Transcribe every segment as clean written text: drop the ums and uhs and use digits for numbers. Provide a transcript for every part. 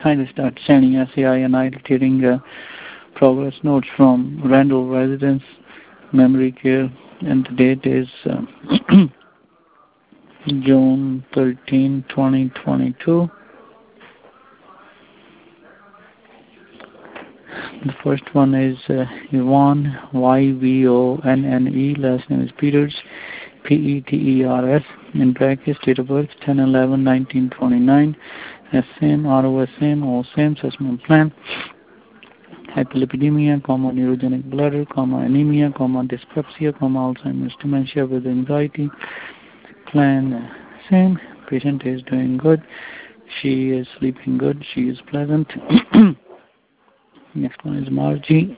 I will start sending SAI and annotating progress notes from Randall Residence Memory Care, and the date is June 13, 2022. The first one is Yvonne, Y-V-O-N-N-E, last name is Peters, P-E-T-E-R-S, in brackets, date of birth 10/11/1929, same, ROS same, all same, assessment plan, hyperlipidemia, neurogenic bladder, anemia, dyspepsia, Alzheimer's dementia with anxiety, plan same, patient is doing good, she is sleeping good, she is pleasant. Next one is Margie,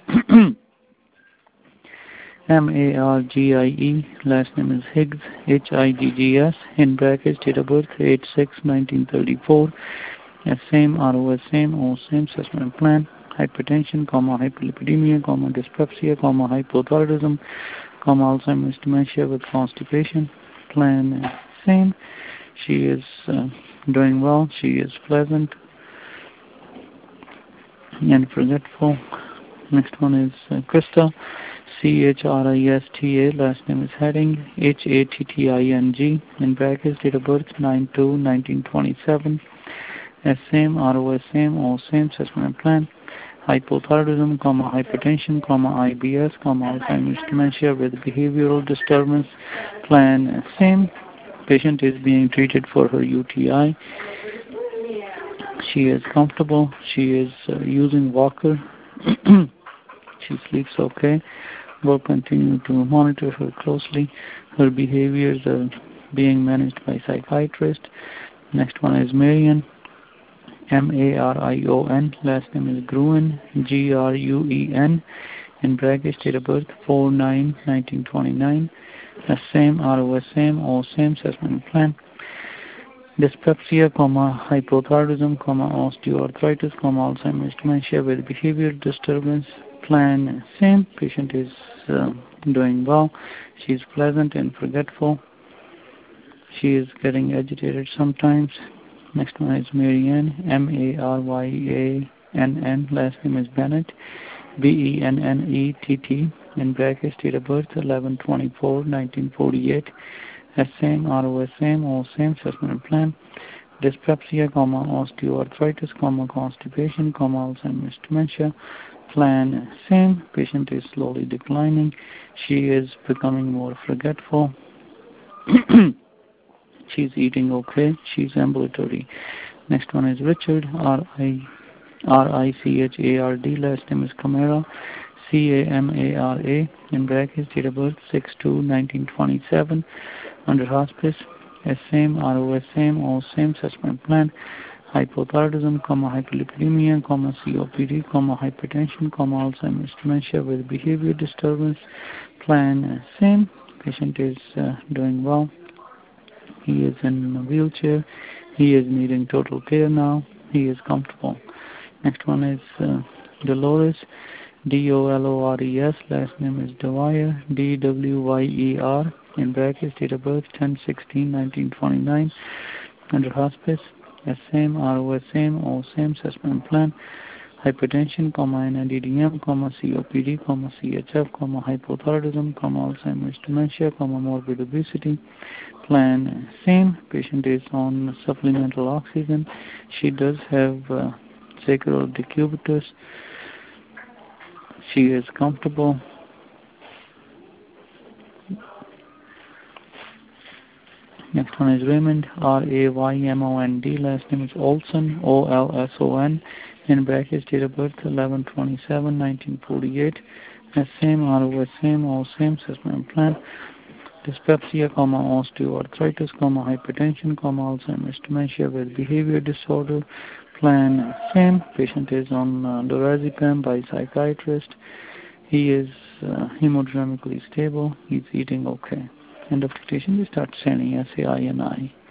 M-A-R-G-I-E, last name is Higgs, H-I-G-G-S, in brackets, date of birth 8/6/1934, same, ROS same, all same, assessment plan, hypertension, hyperlipidemia, dyspepsia, hypothyroidism, Alzheimer's dementia with constipation, plan same, she is doing well, she is pleasant and forgetful. Next one is Krista, C-H-R-I-S-T-A, last name is Heading, H-A-T-T-I-N-G, in brackets, date of birth 9/2/1927, same, ROS same, all same, assessment plan, hypothyroidism, hypertension, IBS, Alzheimer's dementia with behavioral disturbance, plan same, patient is being treated for her UTI, she is comfortable, she is using walker, she sleeps okay. We'll continue to monitor her closely. Her behaviors are being managed by psychiatrist. Next one is Marion, M-A-R-I-O-N, last name is Gruen, G-R-U-E-N, in brackets, date of birth 4/9/1929, same, ROS same, all same, assessment plan, dyspepsia, hypothyroidism, osteoarthritis, Alzheimer's dementia with behavior disturbance, plan same, patient is doing well, she is pleasant and forgetful, she is getting agitated sometimes. Next one is Marianne, M-A-R-Y-A-N-N, last name is Bennett, B-E-N-N-E-T-T, in brackets, date of birth 11/24/1948, same, ROS same, all same, assessment plan, dyspepsia, osteoarthritis, constipation, Alzheimer's dementia, plan same, patient is slowly declining, she is becoming more forgetful, she's eating okay, she's ambulatory. Next one is Richard, R-I-C-H-A-R-D, last name is Camara, C-A-M-A-R-A, in brackets, date of birth 6/2/1927, under hospice, same, ROS same, all same, assessment plan, hypothyroidism, hyperlipidemia, COPD, hypertension, Alzheimer's dementia with behavior disturbance, plan same, patient is doing well, he is in a wheelchair, he is needing total care now, he is comfortable. Next one is Dolores, D-O-L-O-R-E-S, last name is Dwyer, D-W-Y-E-R, in brackets, date of birth 10/16/1929, under hospice, same, ROS same, all same, assessment plan, hypertension, NIDDM, COPD, CHF, hypothyroidism, Alzheimer's dementia, morbid obesity, plan same, patient is on supplemental oxygen, she does have sacral decubitus, she is comfortable. Next one is Raymond, R-A-Y-M-O-N-D, last name is Olson, O-L-S-O-N, in brackets, date of birth 11/27/1948, same, ROS same, all same, assessment plan, dyspepsia, osteoarthritis, hypertension, Alzheimer's dementia with behavior disorder, plan same, patient is on lorazepam by psychiatrist, he is hemodynamically stable, he's eating okay. End of dictation, we start sending SAI and I.